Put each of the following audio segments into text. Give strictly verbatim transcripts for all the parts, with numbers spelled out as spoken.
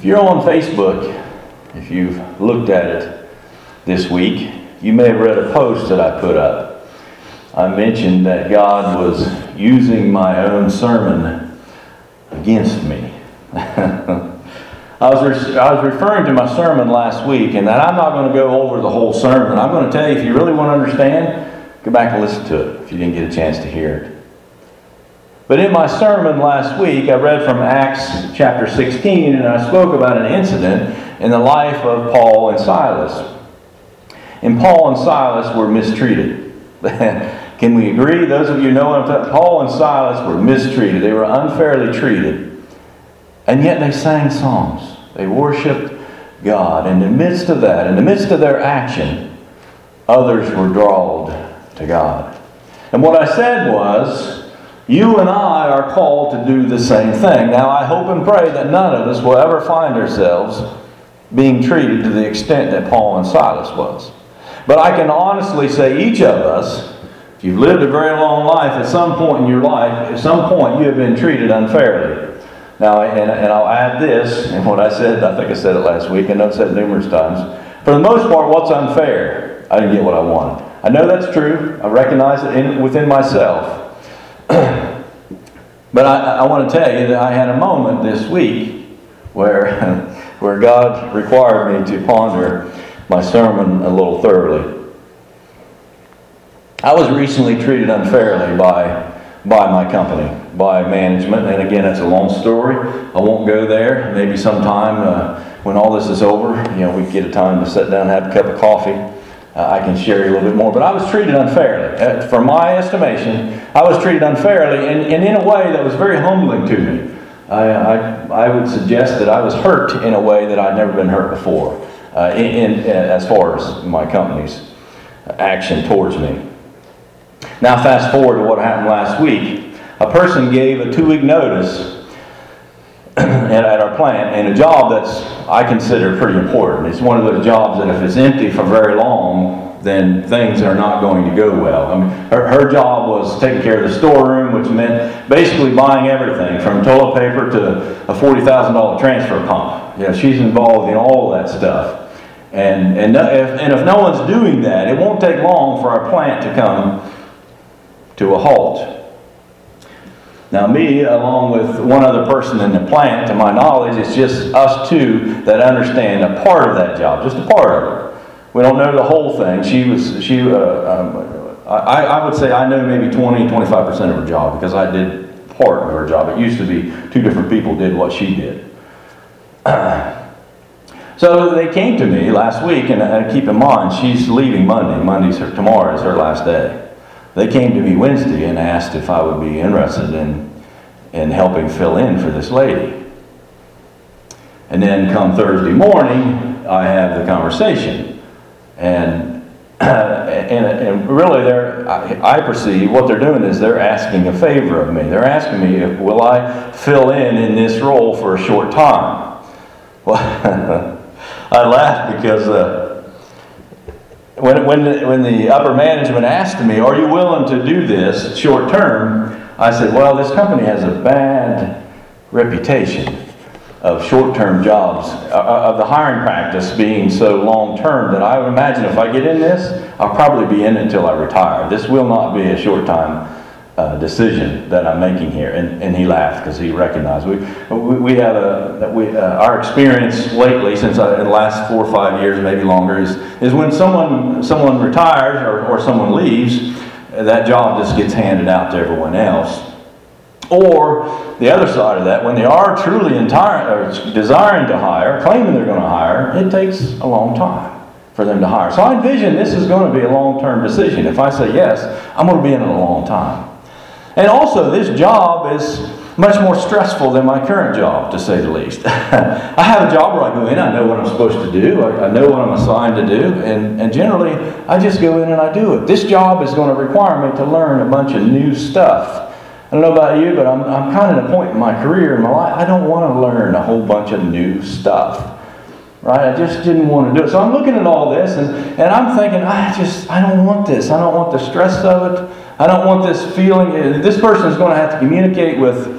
If you're on Facebook, if you've looked at it this week, you may have read a post that I put up. I mentioned that God was using my own sermon against me. I was, re- I was referring to my sermon last week, and that I'm not going to go over the whole sermon. I'm going to tell you, if you really want to understand, go back and listen to it if you didn't get a chance to hear it. But in my sermon last week, I read from Acts chapter sixteen, and I spoke about an incident in the life of Paul and Silas. And Paul and Silas were mistreated. Can we agree? Those of you who know what I'm talking about, Paul and Silas were mistreated. They were unfairly treated. And yet they sang songs. They worshiped God. In the midst of that, in the midst of their action, others were drawn to God. And what I said was, you and I are called to do the same thing. Now, I hope and pray that none of us will ever find ourselves being treated to the extent that Paul and Silas was. But I can honestly say each of us, if you've lived a very long life, at some point in your life, at some point you have been treated unfairly. Now, and, and I'll add this, and what I said, I think I said it last week, and I've said it numerous times. For the most part, what's unfair? I didn't get what I wanted. I know that's true. I recognize it in, within myself. But I, I want to tell you that I had a moment this week where, where God required me to ponder my sermon a little thoroughly. I was recently treated unfairly by, by my company, by management. And again, it's a long story. I won't go there. Maybe sometime uh, when all this is over, you know, we get a time to sit down and have a cup of coffee. Uh, I can share you a little bit more. But I was treated unfairly. Uh, from my estimation, I was treated unfairly, and, and in a way that was very humbling to me. I, I, I would suggest that I was hurt in a way that I'd never been hurt before, uh, in, in, as far as my company's action towards me. Now fast forward to what happened last week. A person gave a two-week notice at, at our plant, and a job that's I consider pretty important. It's one of those jobs that if it's empty for very long, then things are not going to go well. I mean, her, her job was taking care of the storeroom, which meant basically buying everything from toilet paper to a forty thousand dollars transfer pump. You know, she's involved in all of that stuff. And, and, if, and if no one's doing that, it won't take long for our plant to come to a halt. Now me, along with one other person in the plant, to my knowledge, it's just us two that understand a part of that job, just a part of it. We don't know the whole thing. She was, she, uh, um, I, I would say I know maybe twenty, twenty-five percent of her job because I did part of her job. It used to be two different people did what she did. So they came to me last week, and uh, keep in mind, she's leaving Monday. Monday's her, tomorrow is her last day. They came to me Wednesday and asked if I would be interested in, in helping fill in for this lady. And then come Thursday morning, I have the conversation. And, and, and really, they're, I, I perceive what they're doing is they're asking a favor of me. They're asking me, if, will I fill in in this role for a short time? Well, I laugh because uh, When, when, the, when the upper management asked me, are you willing to do this short term? I said, well, this company has a bad reputation of short-term jobs, uh, of the hiring practice being so long-term that I would imagine if I get in this, I'll probably be in it until I retire. This will not be a short-time uh, decision that I'm making here. And, and he laughed because he recognized. We, we, we have a, we, uh, our experience lately, since I, in the last four or five years, maybe longer, is, is when someone, someone retires or, or someone leaves, that job just gets handed out to everyone else. Or the other side of that, when they are truly entire, or desiring to hire, claiming they're going to hire, it takes a long time for them to hire. So I envision this is going to be a long-term decision. If I say yes, I'm going to be in it a long time. And also, this job is much more stressful than my current job, to say the least. I have a job where I go in, I know what I'm supposed to do, I, I know what I'm assigned to do, and, and generally, I just go in and I do it. This job is going to require me to learn a bunch of new stuff. I don't know about you, but I'm, I'm kind of at a point in my career, in my life, I don't want to learn a whole bunch of new stuff. Right? I just didn't want to do it. So I'm looking at all this, and, and I'm thinking, I just, I don't want this. I don't want the stress of it. I don't want this feeling. This person is going to have to communicate with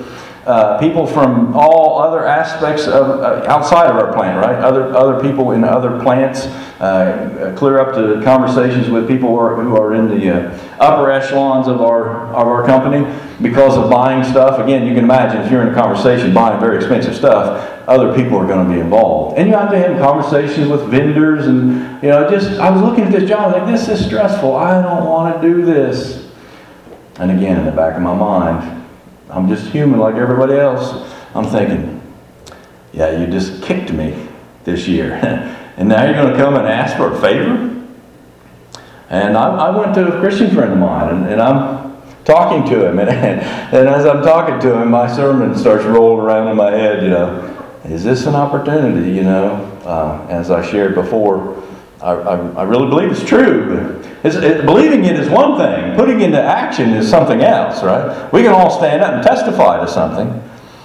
uh, people from all other aspects of uh, outside of our plant, right? Other other people in other plants. Uh, clear up the conversations with people who are, who are in the uh, upper echelons of our of our company because of buying stuff. Again, you can imagine if you're in a conversation buying very expensive stuff, other people are going to be involved, and you have to have conversations with vendors. And you know, just I was looking at this job, like this is stressful. I don't want to do this. And again, in the back of my mind, I'm just human like everybody else. I'm thinking, yeah, you just kicked me this year. And now you're going to come and ask for a favor? And I, I went to a Christian friend of mine, and, and I'm talking to him. And, and as I'm talking to him, my sermon starts rolling around in my head, you know. Is this an opportunity, you know? Uh, as I shared before, I, I, I really believe it's true. It's, it, believing it is one thing. Putting it into action is something else, right? We can all stand up and testify to something.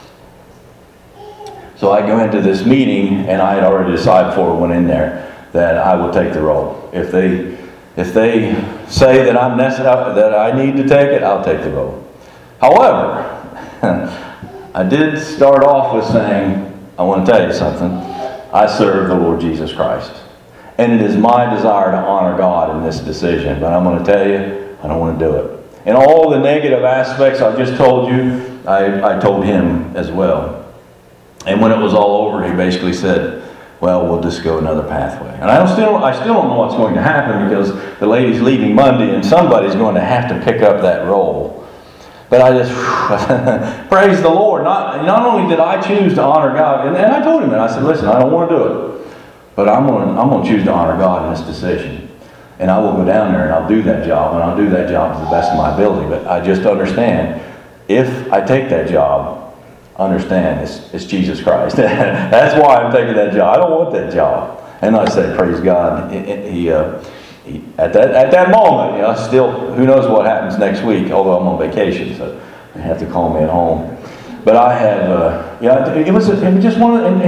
So I go into this meeting, and I had already decided before I went in there that I will take the role. If they, if they say that I'm necessary, that I need to take it, I'll take the role. However, I did start off with saying, I want to tell you something. I serve the Lord Jesus Christ, and it is my desire to honor God in this decision. But I'm going to tell you, I don't want to do it. And all the negative aspects I just told you, I, I told him as well. And when it was all over, he basically said, well, we'll just go another pathway. And I don't still, I still don't know what's going to happen because the lady's leaving Monday and somebody's going to have to pick up that role. But I just, praise the Lord. Not, not only did I choose to honor God, and, and I told him that. I said, listen, I don't want to do it. But I'm going to, I'm going to choose to honor God in this decision. And I will go down there and I'll do that job. And I'll do that job to the best of my ability. But I just understand, if I take that job, understand it's, it's Jesus Christ. That's why I'm taking that job. I don't want that job. And I say, praise God. He, he, uh, he, at that at that moment, you know, still, who knows what happens next week? Although I'm on vacation, so they have to call me at home. But I have, uh, yeah, it was it was just one of, and,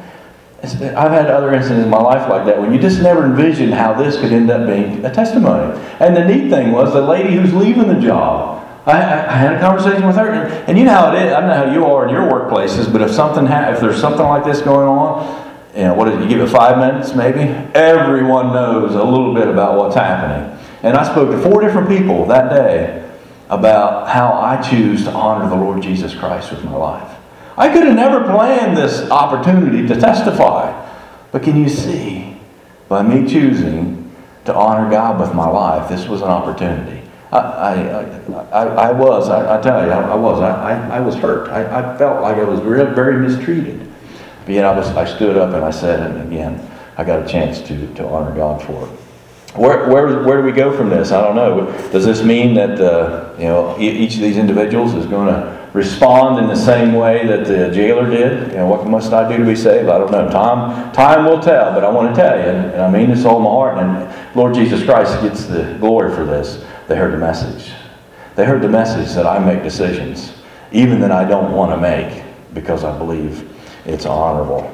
and I've had other incidents in my life like that when you just never envisioned how this could end up being a testimony. And the neat thing was the lady who's leaving the job. I, I had a conversation with her, and, and you know how it is. I don't know how you are in your workplaces, but if something ha- if there's something like this going on, you know, what did you give it five minutes maybe? Everyone knows a little bit about what's happening. And I spoke to four different people that day about how I choose to honor the Lord Jesus Christ with my life. I could have never planned this opportunity to testify, but can you see, by me choosing to honor God with my life, this was an opportunity. I, I, I, I was, I, I tell you, I, I was, I, I, I was hurt. I, I felt like I was real, very mistreated. But yet I was, I stood up and I said, and again, I got a chance to, to honor God for it. Where, where, where do we go from this? I don't know. Does this mean that uh, you know each of these individuals is going to respond in the same way that the jailer did? You know, what must I do to be saved? I don't know. Time, time will tell. But I want to tell you, and I mean this with all my heart. And Lord Jesus Christ gets the glory for this. They heard the message. They heard the message that I make decisions, even that I don't want to make, because I believe it's honorable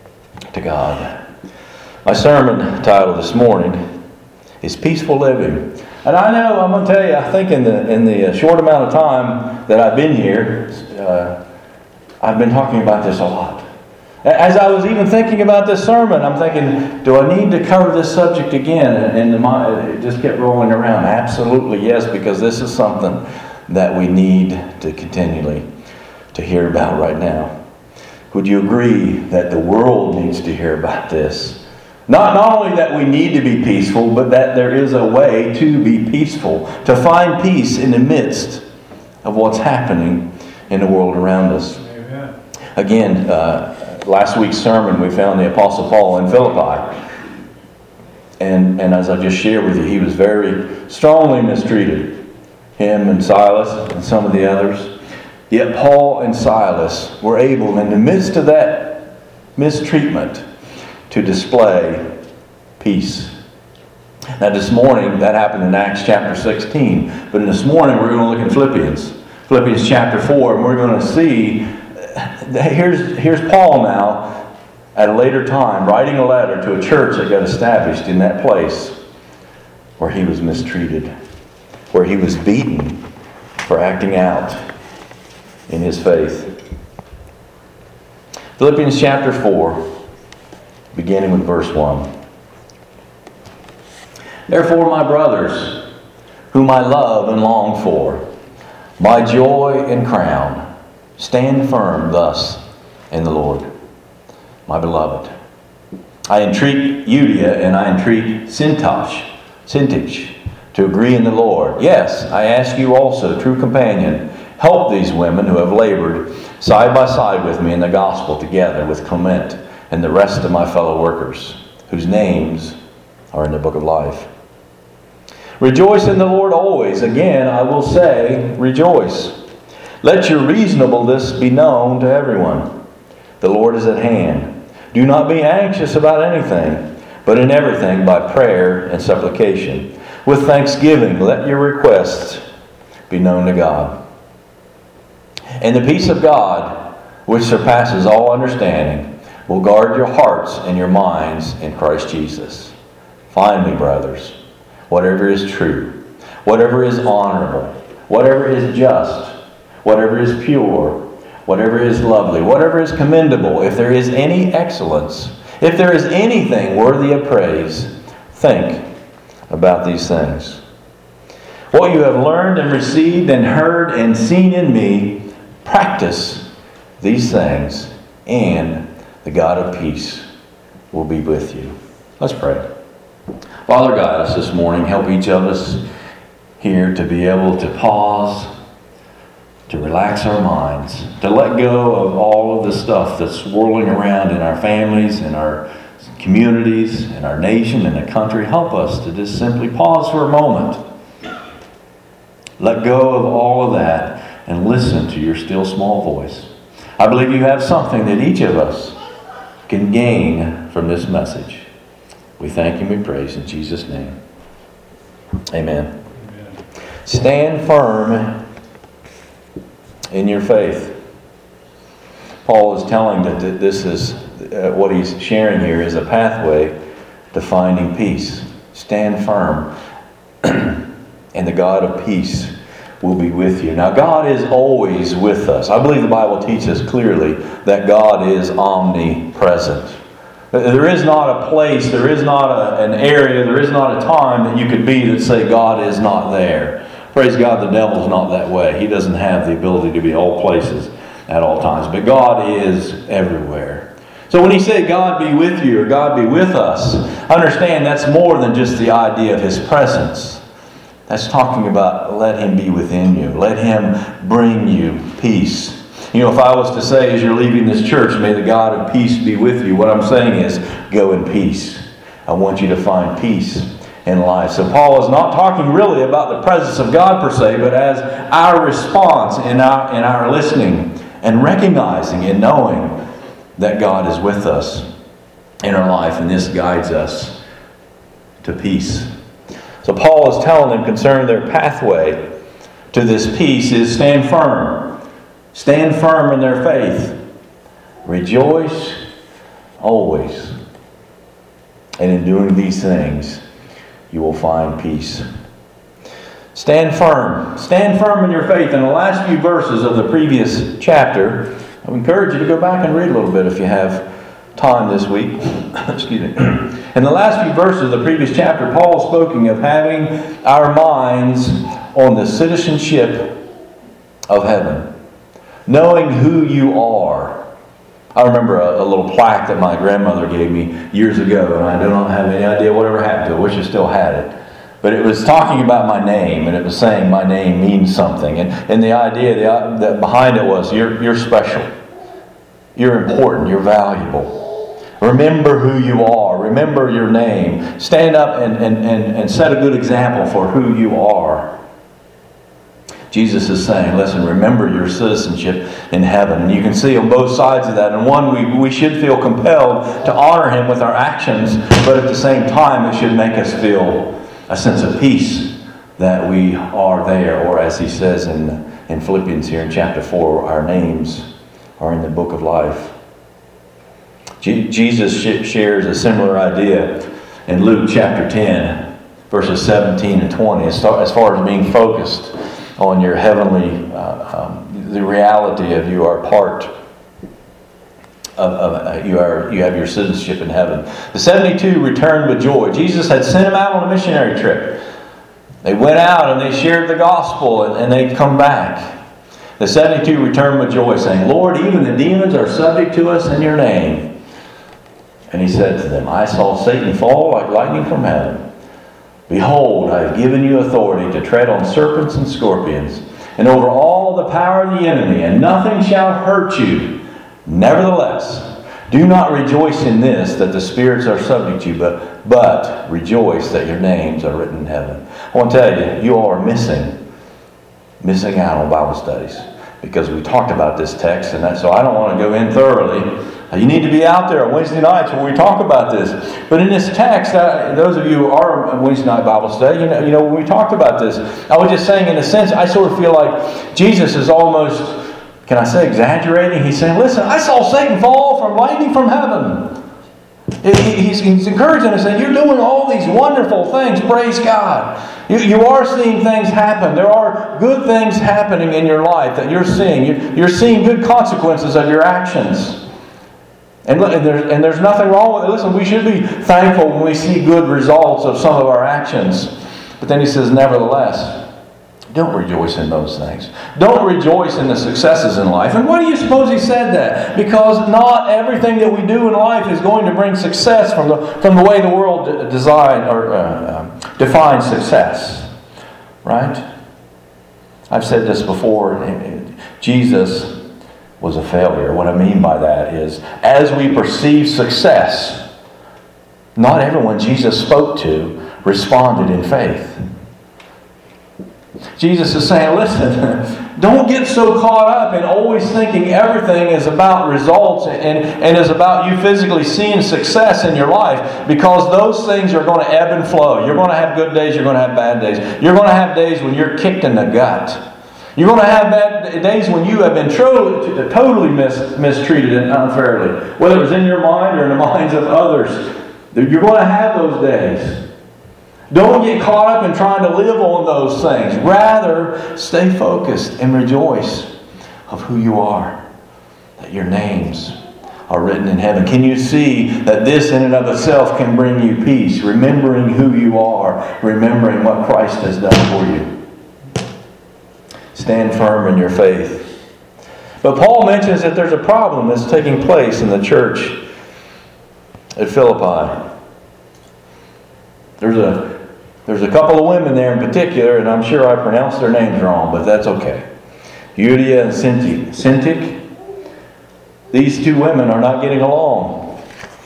to God. My sermon title this morning is Peaceful Living. And I know, I'm going to tell you, I think in the in the short amount of time that I've been here, uh, I've been talking about this a lot. As I was even thinking about this sermon, I'm thinking, do I need to cover this subject again? And the mind, it just kept rolling around. Absolutely yes, because this is something that we need to continually to hear about right now. Would you agree that the world needs to hear about this? Not, not only that we need to be peaceful, but that there is a way to be peaceful, to find peace in the midst of what's happening in the world around us. Amen. Again, uh, last week's sermon, we found the Apostle Paul in Philippi. And, and as I just shared with you, he was very strongly mistreated. Him and Silas and some of the others. Yet Paul and Silas were able, in the midst of that mistreatment, to display peace. Now this morning, that happened in Acts chapter sixteen. But this morning, we're going to look at Philippians. Philippians chapter four, and we're going to see, here's, here's Paul now, at a later time, writing a letter to a church that got established in that place where he was mistreated, where he was beaten for acting out in his faith. Philippians chapter four, beginning with verse one. Therefore, my brothers, whom I love and long for, my joy and crown, stand firm thus in the Lord, my beloved. I entreat Euodia and I entreat Syntyche, Syntyche to agree in the Lord. Yes, I ask you also, true companion, help these women who have labored side by side with me in the gospel, together with Clement and the rest of my fellow workers, whose names are in the book of life. Rejoice in the Lord always. Again, I will say, rejoice. Let your reasonableness be known to everyone. The Lord is at hand. Do not be anxious about anything, but in everything by prayer and supplication. With thanksgiving, let your requests be known to God. And the peace of God, which surpasses all understanding, will guard your hearts and your minds in Christ Jesus. Finally, brothers, whatever is true, whatever is honorable, whatever is just, whatever is pure, whatever is lovely, whatever is commendable, if there is any excellence, if there is anything worthy of praise, think about these things. What you have learned and received and heard and seen in me, practice these things, and the God of peace will be with you. Let's pray. Father, guide us this morning. Help each of us here to be able to pause, to relax our minds, to let go of all of the stuff that's swirling around in our families, in our communities, in our nation, in the country. Help us to just simply pause for a moment. Let go of all of that and listen to your still small voice. I believe you have something that each of us can gain from this message. We thank you and we praise in Jesus' name. Amen. Amen. Stand firm in your faith. Paul is telling that this is uh, what he's sharing here is a pathway to finding peace. Stand firm, and the God of peace will be with you. Now, God is always with us. I believe the Bible teaches clearly that God is omnipresent. There is not a place, there is not a, an area, there is not a time that you could be that say God is not there. Praise God, the devil's not that way. He doesn't have the ability to be all places at all times. But God is everywhere. So when he said God be with you or God be with us, understand that's more than just the idea of his presence. That's talking about let him be within you. Let him bring you peace. You know, if I was to say as you're leaving this church, may the God of peace be with you, what I'm saying is go in peace. I want you to find peace in life. So Paul is not talking really about the presence of God per se, but as our response in our, in our listening and recognizing and knowing that God is with us in our life, and this guides us to peace. So Paul is telling them concerning their pathway to this peace is stand firm. Stand firm in their faith. Rejoice always. And in doing these things, you will find peace. Stand firm. Stand firm in your faith. In the last few verses of the previous chapter, I would encourage you to go back and read a little bit if you have time this week. Excuse me. In the last few verses of the previous chapter, Paul is speaking of having our minds on the citizenship of heaven. Knowing who you are. I remember a, a little plaque that my grandmother gave me years ago, and I do not have any idea whatever happened to it. I wish I still had it. But it was talking about my name, and it was saying my name means something. And, and the idea the, that behind it was you're, you're special. You're important. You're valuable. Remember who you are. Remember your name. Stand up and, and, and, and set a good example for who you are. Jesus is saying, listen, remember your citizenship in heaven. And you can see on both sides of that. And one, we, we should feel compelled to honor him with our actions, but at the same time, it should make us feel a sense of peace that we are there. Or as he says in, in Philippians here in chapter four, our names are in the book of life. Je- Jesus sh- shares a similar idea in Luke chapter ten, verses seventeen and twenty, as far as, far as being focused on your heavenly, uh, um, the reality of you are part of, of uh, you are you have your citizenship in heaven. The seventy-two returned with joy. Jesus had sent them out on a missionary trip. They went out and they shared the gospel, and, and they'd come back. The seventy-two returned with joy, saying, Lord, even the demons are subject to us in your name. And he said to them, I saw Satan fall like lightning from heaven. Behold, I have given you authority to tread on serpents and scorpions, and over all the power of the enemy, and nothing shall hurt you. Nevertheless, do not rejoice in this, that the spirits are subject to you, but, but rejoice that your names are written in heaven. I want to tell you, you all are missing, missing out on Bible studies, because we talked about this text, and that, so I don't want to go in thoroughly. You need to be out there on Wednesday nights when we talk about this. But in this text, uh, those of you who are on Wednesday night Bible study, you know, you know, when we talked about this, I was just saying, in a sense, I sort of feel like Jesus is almost, can I say, exaggerating? He's saying, listen, I saw Satan fall from lightning from heaven. He's, he's encouraging us, saying, you're doing all these wonderful things. Praise God. You, you are seeing things happen. There are good things happening in your life that you're seeing. You're, you're seeing good consequences of your actions. And, look, and, there's, and there's nothing wrong with it. Listen, we should be thankful when we see good results of some of our actions. But then he says, nevertheless, don't rejoice in those things. Don't rejoice in the successes in life. And why do you suppose he said that? Because not everything that we do in life is going to bring success from the, from the way the world design, or, uh, defines success. Right? I've said this before. Jesus was a failure. What I mean by that is, as we perceive success, not everyone Jesus spoke to responded in faith. Jesus is saying, listen, don't get so caught up in always thinking everything is about results and, and is about you physically seeing success in your life, because those things are going to ebb and flow. You're going to have good days, you're going to have bad days. You're going to have days when you're kicked in the gut. You're going to have bad days when you have been tro- totally mis- mistreated and unfairly, whether it was in your mind or in the minds of others. You're going to have those days. Don't get caught up in trying to live on those things. Rather, stay focused and rejoice of who you are, that your names are written in heaven. Can you see that this in and of itself can bring you peace? Remembering who you are, remembering what Christ has done for you. Stand firm in your faith. But Paul mentions that there's a problem that's taking place in the church at Philippi. There's a there's a couple of women there in particular, and I'm sure I pronounced their names wrong, but that's okay. Euodia and Syntyche. These two women are not getting along.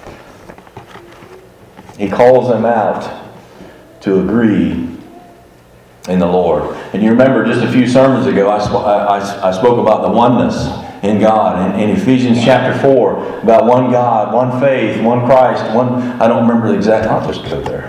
He calls them out to agree in the Lord. And you remember just a few sermons ago, I, sp- I, I spoke about the oneness in God. In, in Ephesians chapter four, about one God, one faith, one Christ, one, I don't remember the exact, I'll just go there.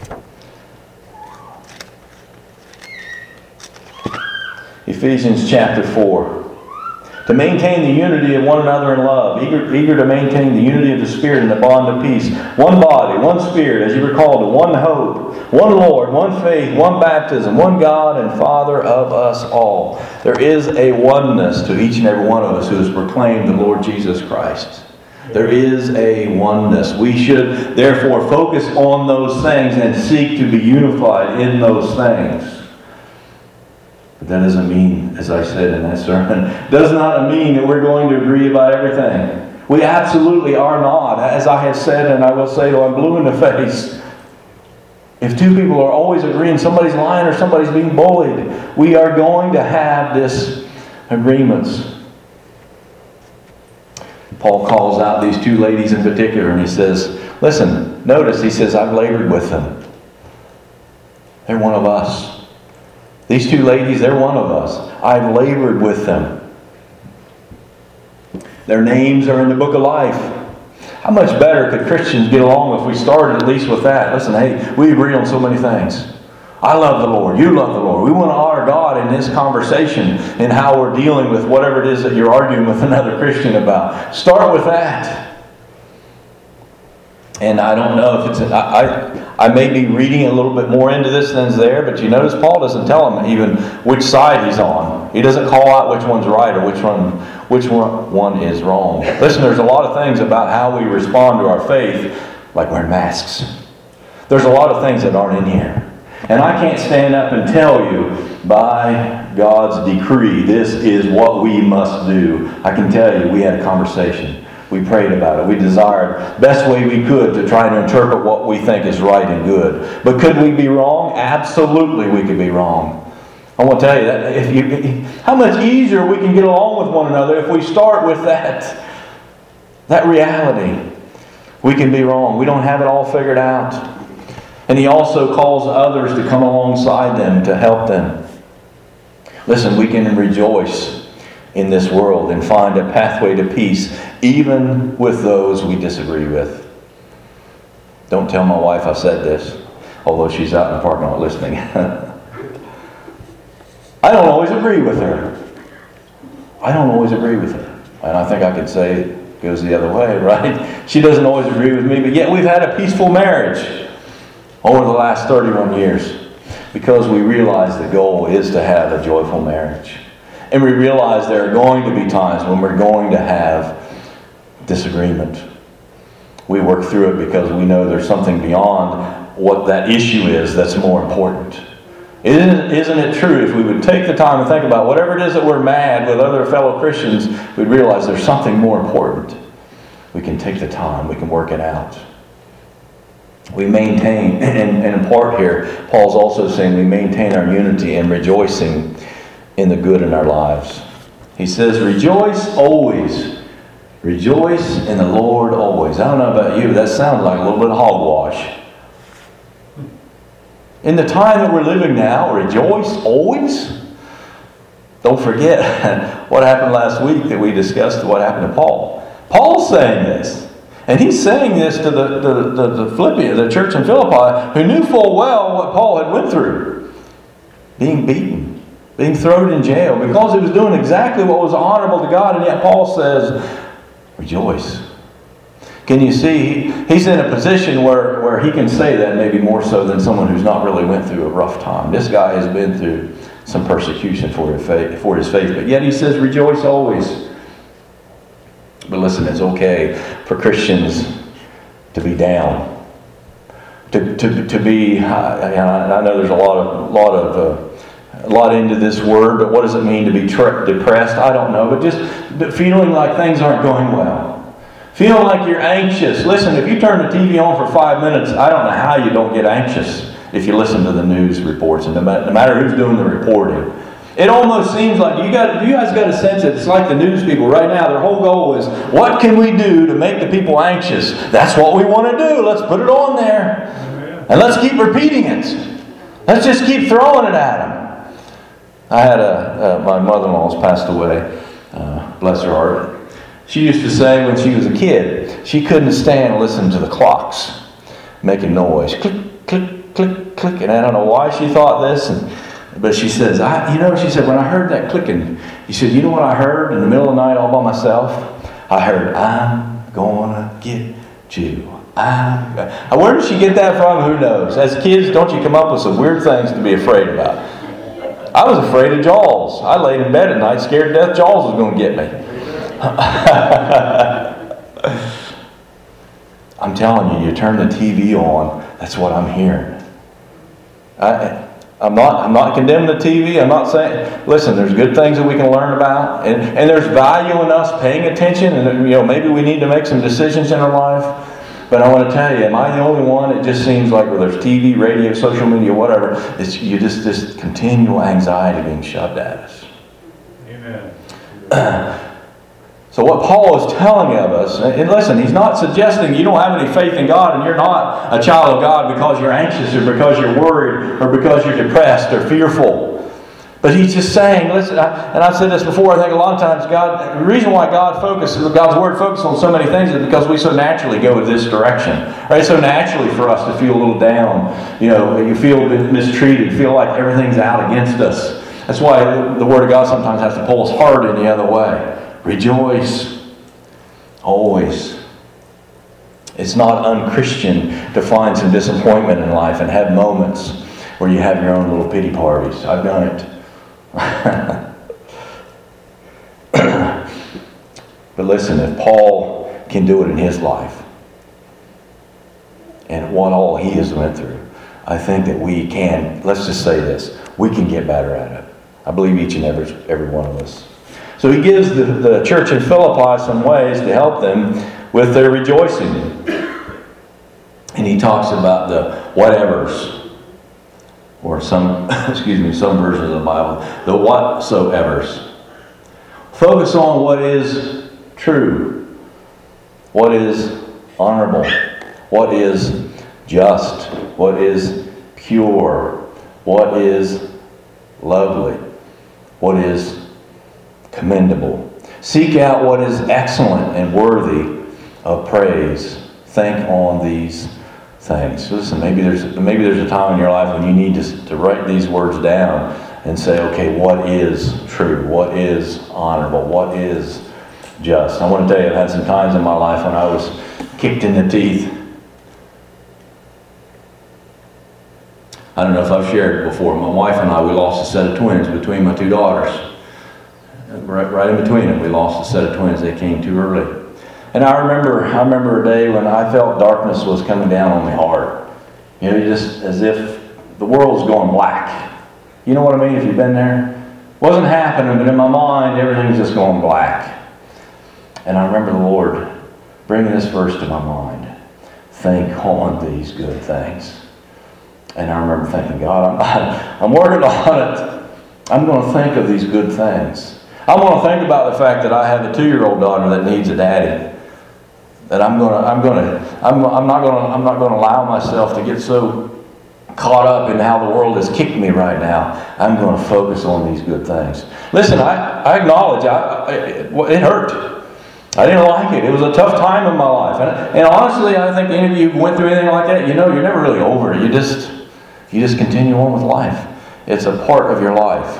Ephesians chapter four. To maintain the unity of one another in love, eager, eager to maintain the unity of the Spirit in the bond of peace. One body, one Spirit, as you recall, to one hope, one Lord, one faith, one baptism, one God and Father of us all. There is a oneness to each and every one of us who has proclaimed the Lord Jesus Christ. There is a oneness. We should therefore focus on those things and seek to be unified in those things. But that doesn't mean, as I said in that sermon, does not mean that we're going to agree about everything. We absolutely are not. As I have said, and I will say till I'm blue in the face, if two people are always agreeing somebody's lying or somebody's being bullied, we are going to have disagreements. Paul calls out these two ladies in particular, and he says, listen, notice, he says, I've labored with them. They're one of us. These two ladies, they're one of us. I've labored with them. Their names are in the book of life. How much better could Christians get along if we started at least with that? Listen, hey, we agree on so many things. I love the Lord. You love the Lord. We want to honor God in this conversation and how we're dealing with whatever it is that you're arguing with another Christian about. Start with that. And I don't know if it's... I, I I may be reading a little bit more into this than's there, but you notice Paul doesn't tell him even which side he's on. He doesn't call out which one's right or which one which one, one is wrong. Listen, there's a lot of things about how we respond to our faith, like wearing masks. There's a lot of things that aren't in here. And I can't stand up and tell you, by God's decree, this is what we must do. I can tell you, we had a conversation. We prayed about it. We desired best way we could to try to interpret what we think is right and good. But could we be wrong? Absolutely we could be wrong. I want to tell you that if you, how much easier we can get along with one another if we start with that, that reality. We can be wrong. We don't have it all figured out. And He also calls others to come alongside them to help them. Listen, we can rejoice in this world and find a pathway to peace even with those we disagree with. Don't tell my wife I said this, although she's out in the parking lot listening. I don't always agree with her. I don't always agree with her. And I think I could say it goes the other way, right? She doesn't always agree with me, but yet we've had a peaceful marriage over the last thirty-one years because we realize the goal is to have a joyful marriage. And we realize there are going to be times when we're going to have disagreement. We work through it because we know there's something beyond what that issue is that's more important. Isn't, isn't it true if we would take the time and think about whatever it is that we're mad with other fellow Christians, we'd realize there's something more important. We can take the time, we can work it out. We maintain, and, and in part here, Paul's also saying we maintain our unity and rejoicing in the good in our lives. He says, rejoice always. Rejoice in the Lord always. I don't know about you, but that sounds like a little bit of hogwash. In the time that we're living now, rejoice always. Don't forget what happened last week that we discussed what happened to Paul. Paul's saying this. And he's saying this to the, the, the, the Philippians, the church in Philippi, who knew full well what Paul had went through. Being beaten, being thrown in jail, because he was doing exactly what was honorable to God, and yet Paul says, rejoice. Can you see, he's in a position where, where he can say that maybe more so than someone who's not really went through a rough time. This guy has been through some persecution for his faith, for his faith, but yet he says, rejoice always. But listen, it's okay for Christians to be down, to to, to be. I, I know there's a lot of lot of uh, a lot into this word, but what does it mean to be tre- depressed? I don't know, but just feeling like things aren't going well, feeling like you're anxious. Listen, if you turn the T V on for five minutes, I don't know how you don't get anxious if you listen to the news reports, and no matter, no matter who's doing the reporting. It almost seems like you got you guys got a sense that it's like the news people right now. Their whole goal is, what can we do to make the people anxious? That's what we want to do. Let's put it on there. Amen. And let's keep repeating it. Let's just keep throwing it at them. I had a, uh, my mother-in-law's passed away. Uh, bless her heart. She used to say when she was a kid, she couldn't stand listening to the clocks making noise. Click, click, click, click. And I don't know why she thought this. And But she says, I, you know, she said, when I heard that clicking, she said, you know what I heard in the middle of the night all by myself? I heard, I'm gonna get you. I'm gonna. Where did she get that from? Who knows? As kids, don't you come up with some weird things to be afraid about? I was afraid of Jaws. I laid in bed at night scared to death Jaws was going to get me. I'm telling you, you turn the T V on, that's what I'm hearing. I... I'm not I'm not condemning the T V. I'm not saying, listen, there's good things that we can learn about. And, and there's value in us paying attention. And, you know, maybe we need to make some decisions in our life. But I want to tell you, am I the only one? It just seems like whether it's T V, radio, social media, whatever, it's you just this continual anxiety being shoved at us. Amen. So what Paul is telling of us, and listen, he's not suggesting you don't have any faith in God and you're not a child of God because you're anxious or because you're worried or because you're depressed or fearful. But he's just saying, listen, I, and I've said this before, I think a lot of times God, the reason why God focuses, God's Word focuses on so many things is because we so naturally go in this direction. Right? It's so naturally for us to feel a little down. You know, you feel mistreated, feel like everything's out against us. That's why the Word of God sometimes has to pull us hard in the other way. Rejoice always. It's not unchristian to find some disappointment in life and have moments where you have your own little pity parties. I've done it. But listen, if Paul can do it in his life, and what all he has went through, I think that we can, let's just say this, we can get better at it. I believe each and every, every one of us. So he gives the, the church in Philippi some ways to help them with their rejoicing. And he talks about the whatevers, or some, excuse me, some versions of the Bible, the whatsoevers. Focus on what is true, what is honorable, what is just, what is pure, what is lovely, what is commendable. Seek out what is excellent and worthy of praise. Think on these things. Listen, maybe there's maybe there's a time in your life when you need to, to write these words down and say, okay, what is true? What is honorable? What is just? I want to tell you, I've had some times in my life when I was kicked in the teeth. I don't know if I've shared it before. My wife and I, we lost a set of twins between my two daughters. Right, right in between them, we lost a set of twins. They came too early. And I remember, I remember a day when I felt darkness was coming down on me hard. You know, just as if the world was going black. You know what I mean? If you've been there, wasn't happening, but in my mind, everything was just going black. And I remember the Lord bringing this verse to my mind: think on these good things. And I remember thinking, God, I'm, I'm working on it. I'm going to think of these good things. I want to think about the fact that I have a two-year-old daughter that needs a daddy. That I'm going to, I'm going to, I'm, I'm not going to, I'm not going to allow myself to get so caught up in how the world has kicked me right now. I'm going to focus on these good things. Listen, I, I acknowledge, I, I, it, it hurt. I didn't like it. It was a tough time in my life. And, and honestly, I think any of you who went through anything like that, you know, you're never really over it. You just, you just continue on with life. It's a part of your life.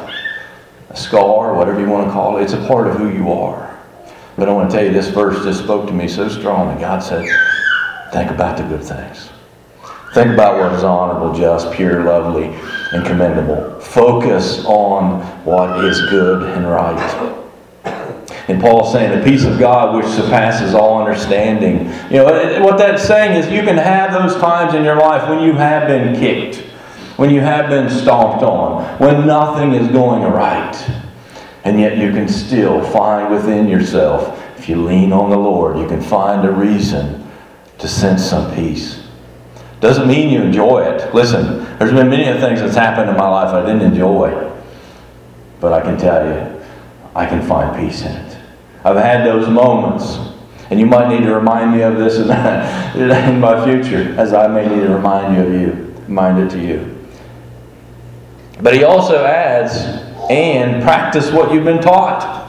A scar, whatever you want to call it. It's a part of who you are. But I want to tell you, this verse just spoke to me so strong that God said, think about the good things. Think about what is honorable, just, pure, lovely, and commendable. Focus on what is good and right. And Paul's saying, the peace of God which surpasses all understanding. You know, what that's saying is you can have those times in your life when you have been kicked, when you have been stomped on, when nothing is going right. And yet you can still find within yourself, if you lean on the Lord, you can find a reason to sense some peace. Doesn't mean you enjoy it. Listen, there's been many things that's happened in my life I didn't enjoy. But I can tell you, I can find peace in it. I've had those moments. And you might need to remind me of this in my future, as I may need to remind you of you, remind it to you. But he also adds, and practice what you've been taught.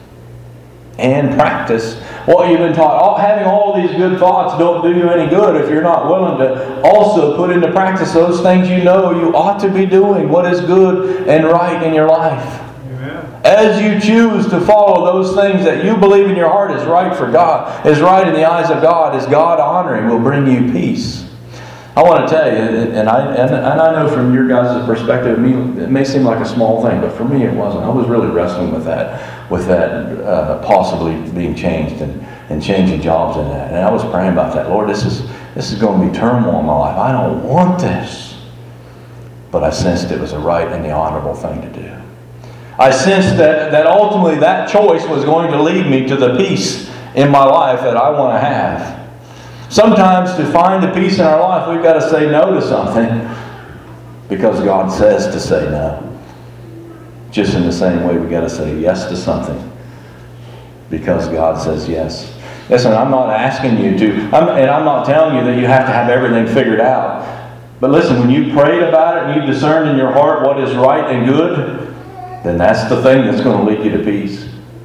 And practice what you've been taught. All, having all these good thoughts don't do you any good if you're not willing to also put into practice those things you know you ought to be doing. What is good and right in your life. Amen. As you choose to follow those things that you believe in your heart is right for God, is right in the eyes of God, is God honoring, will bring you peace. I want to tell you, and I and, and I know from your guys' perspective, it may seem like a small thing, but for me it wasn't. I was really wrestling with that, with that uh, possibly being changed and, and changing jobs in that. And I was praying about that. Lord, this is this is going to be turmoil in my life. I don't want this. But I sensed it was a right and the honorable thing to do. I sensed that, that ultimately that choice was going to lead me to the peace in my life that I want to have. Sometimes to find the peace in our life, we've got to say no to something because God says to say no. Just in the same way, we've got to say yes to something because God says yes. Listen, I'm not asking you to, I'm, and I'm not telling you that you have to have everything figured out. But listen, when you prayed about it and you discerned in your heart what is right and good, then that's the thing that's going to lead you to peace.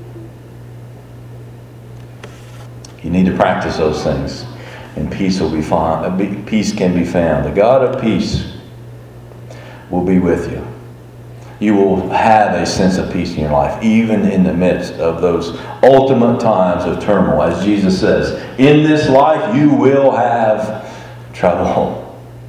You need to practice those things. And peace will be found. Peace can be found. The God of peace will be with you. You will have a sense of peace in your life, even in the midst of those ultimate times of turmoil. As Jesus says, in this life you will have trouble.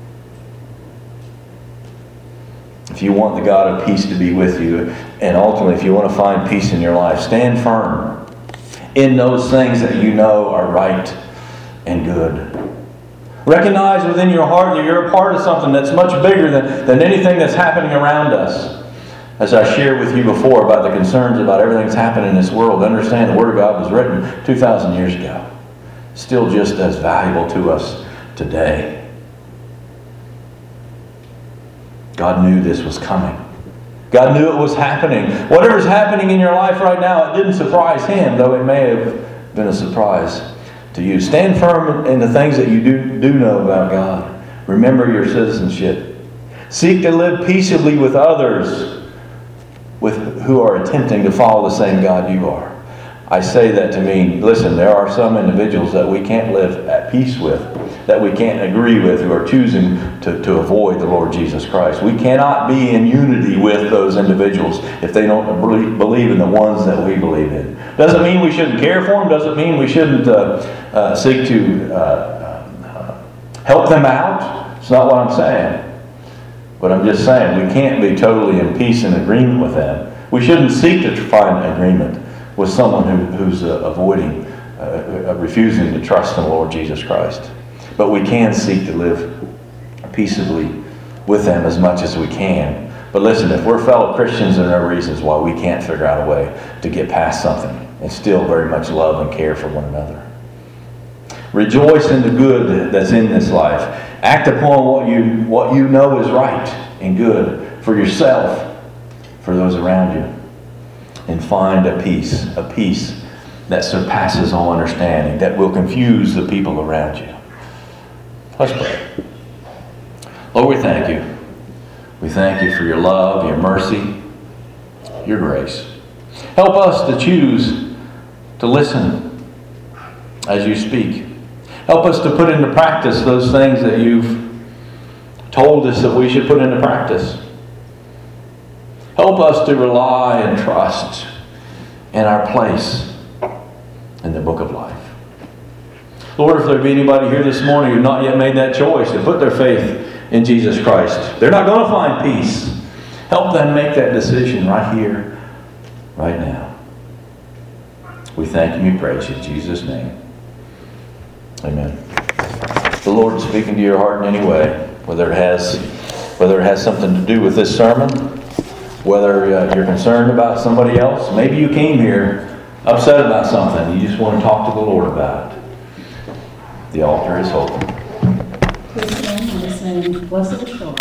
If you want the God of peace to be with you, and ultimately if you want to find peace in your life, stand firm in those things that you know are right and good. Recognize within your heart that you're a part of something that's much bigger than, than anything that's happening around us. As I shared with you before about the concerns about everything that's happening in this world, understand the Word of God was written two thousand years ago. Still just as valuable to us today. God knew this was coming. God knew it was happening. Whatever's happening in your life right now, it didn't surprise Him, though it may have been a surprise to you. Stand firm in the things that you do, do know about God. Remember your citizenship. Seek to live peaceably with others with who are attempting to follow the same God you are. I say that to mean, listen, there are some individuals that we can't live at peace with, that we can't agree with, who are choosing to, to avoid the Lord Jesus Christ. We cannot be in unity with those individuals if they don't believe in the ones that we believe in. Doesn't mean we shouldn't care for them. Doesn't mean we shouldn't uh, uh, seek to uh, uh, help them out. It's not what I'm saying. But I'm just saying we can't be totally in peace and agreement with them. We shouldn't seek to find agreement with someone who, who's uh, avoiding, uh, uh, refusing to trust in the Lord Jesus Christ. But we can seek to live peaceably with them as much as we can. But listen, if we're fellow Christians, there are reasons why we can't figure out a way to get past something and still very much love and care for one another. Rejoice in the good that's in this life. Act upon what you, what you know is right and good for yourself, for those around you. And find a peace, a peace that surpasses all understanding, that will confuse the people around you. Let's pray. Lord, we thank you. We thank you for your love, your mercy, your grace. Help us to choose to listen as you speak. Help us to put into practice those things that you've told us that we should put into practice. Help us to rely and trust in our place in the book of life. Lord, if there be anybody here this morning who not yet made that choice to put their faith in Jesus Christ, they're not going to find peace. Help them make that decision right here, right now. We thank you and we praise you in Jesus' name. Amen. The Lord is speaking to your heart in any way, whether it has, whether it has something to do with this sermon, whether uh, you're concerned about somebody else. Maybe you came here upset about something. You just want to talk to the Lord about it. The altar is open. Please stand and sing Blessed Assurance.